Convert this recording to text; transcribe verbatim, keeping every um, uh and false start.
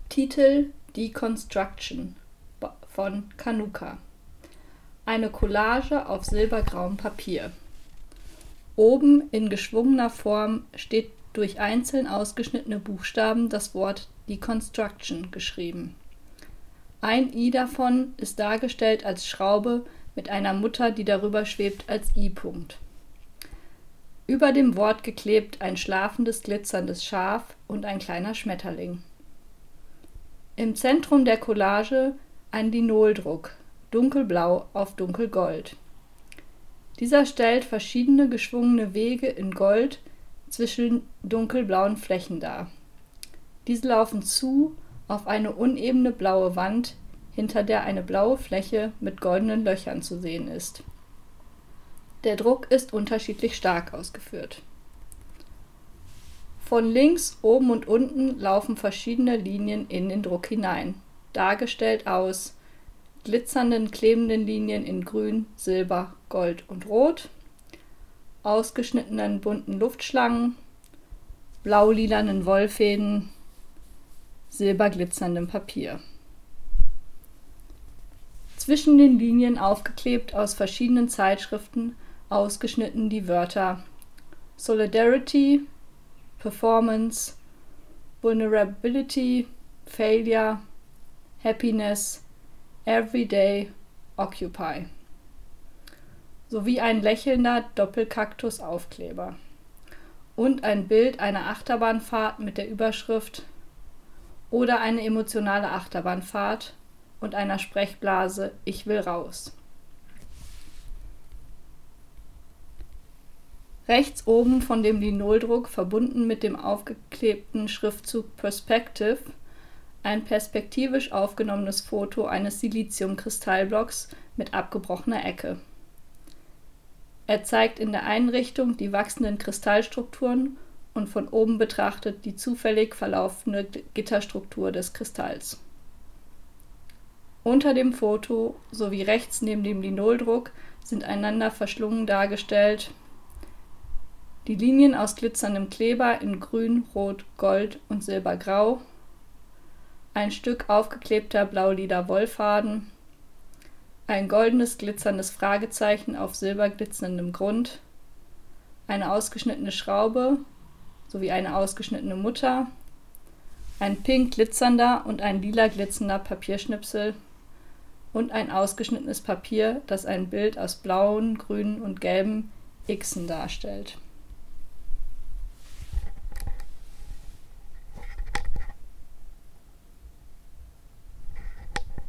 Titel Deconstruction von Kanuka. Eine Collage auf silbergrauem Papier. Oben in geschwungener Form steht durch einzeln ausgeschnittene Buchstaben das Wort Deconstruction geschrieben. Ein I davon ist dargestellt als Schraube mit einer Mutter, die darüber schwebt, als I-Punkt. Über dem Wort geklebt ein schlafendes, glitzerndes Schaf und ein kleiner Schmetterling. Im Zentrum der Collage ein Linoldruck, dunkelblau auf dunkelgold. Dieser stellt verschiedene geschwungene Wege in Gold zwischen dunkelblauen Flächen dar. Diese laufen zu auf eine unebene blaue Wand, hinter der eine blaue Fläche mit goldenen Löchern zu sehen ist. Der Druck ist unterschiedlich stark ausgeführt. Von links, oben und unten laufen verschiedene Linien in den Druck hinein, dargestellt aus glitzernden, klebenden Linien in Grün, Silber, Gold und Rot, ausgeschnittenen bunten Luftschlangen, blau-lilanen Wollfäden, silberglitzerndem Papier. Zwischen den Linien aufgeklebt aus verschiedenen Zeitschriften ausgeschnitten die Wörter Solidarity, Performance, Vulnerability, Failure, Happiness, Everyday, Occupy sowie ein lächelnder Doppelkaktus-Aufkleber und ein Bild einer Achterbahnfahrt mit der Überschrift oder eine emotionale Achterbahnfahrt und einer Sprechblase Ich will raus. Rechts oben von dem Linoldruck, verbunden mit dem aufgeklebten Schriftzug Perspective, ein perspektivisch aufgenommenes Foto eines Siliziumkristallblocks mit abgebrochener Ecke. Er zeigt in der einen Richtung die wachsenden Kristallstrukturen und von oben betrachtet die zufällig verlaufende Gitterstruktur des Kristalls. Unter dem Foto sowie rechts neben dem Linoldruck sind einander verschlungen dargestellt die Linien aus glitzerndem Kleber in Grün, Rot, Gold und Silbergrau, ein Stück aufgeklebter blau-lila Wollfaden, ein goldenes glitzerndes Fragezeichen auf silberglitzerndem Grund, eine ausgeschnittene Schraube sowie eine ausgeschnittene Mutter, ein pink glitzernder und ein lila glitzernder Papierschnipsel und ein ausgeschnittenes Papier, das ein Bild aus blauen, grünen und gelben Xen darstellt.